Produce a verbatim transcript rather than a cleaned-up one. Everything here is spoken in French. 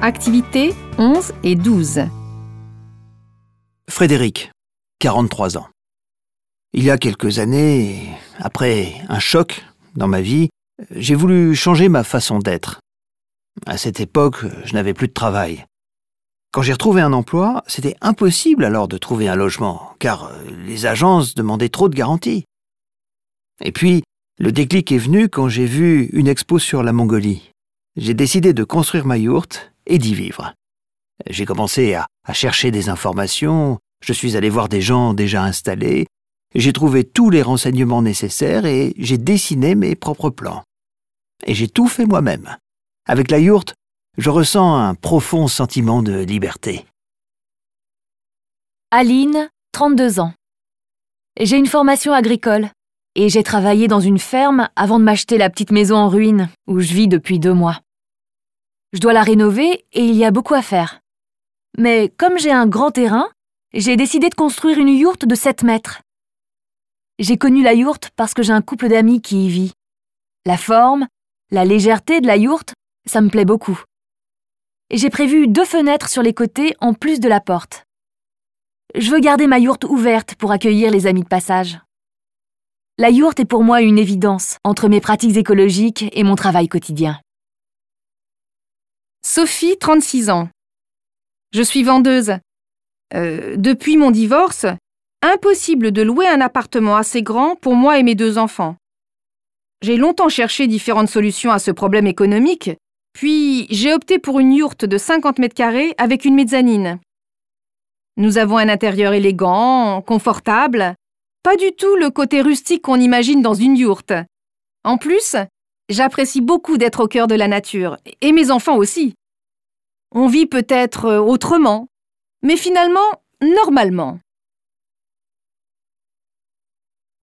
Activités onze et douze. Frédéric, quarante-trois ans. Il y a quelques années, après un choc dans ma vie, j'ai voulu changer ma façon d'être. À cette époque, je n'avais plus de travail. Quand j'ai retrouvé un emploi, c'était impossible alors de trouver un logement, car les agences demandaient trop de garanties. Et puis, le déclic est venu quand j'ai vu une expo sur la Mongolie. J'ai décidé de construire ma yourte et d'y vivre. J'ai commencé à, à chercher des informations, je suis allé voir des gens déjà installés, j'ai trouvé tous les renseignements nécessaires et j'ai dessiné mes propres plans. Et j'ai tout fait moi-même. Avec la yourte, je ressens un profond sentiment de liberté. Aline, trente-deux ans. J'ai une formation agricole et j'ai travaillé dans une ferme avant de m'acheter la petite maison en ruine où je vis depuis deux mois. Je dois la rénover et il y a beaucoup à faire. Mais comme j'ai un grand terrain, j'ai décidé de construire une yourte de sept mètres. J'ai connu la yourte parce que j'ai un couple d'amis qui y vit. La forme, la légèreté de la yourte, ça me plaît beaucoup. Et j'ai prévu deux fenêtres sur les côtés en plus de la porte. Je veux garder ma yourte ouverte pour accueillir les amis de passage. La yourte est pour moi une évidence entre mes pratiques écologiques et mon travail quotidien. Sophie, trente-six ans. Je suis vendeuse. Euh, depuis mon divorce, impossible de louer un appartement assez grand pour moi et mes deux enfants. J'ai longtemps cherché différentes solutions à ce problème économique, puis j'ai opté pour une yourte de cinquante mètres carrés avec une mezzanine. Nous avons un intérieur élégant, confortable, pas du tout le côté rustique qu'on imagine dans une yourte. En plus, j'apprécie beaucoup d'être au cœur de la nature, et mes enfants aussi. On vit peut-être autrement, mais finalement, normalement.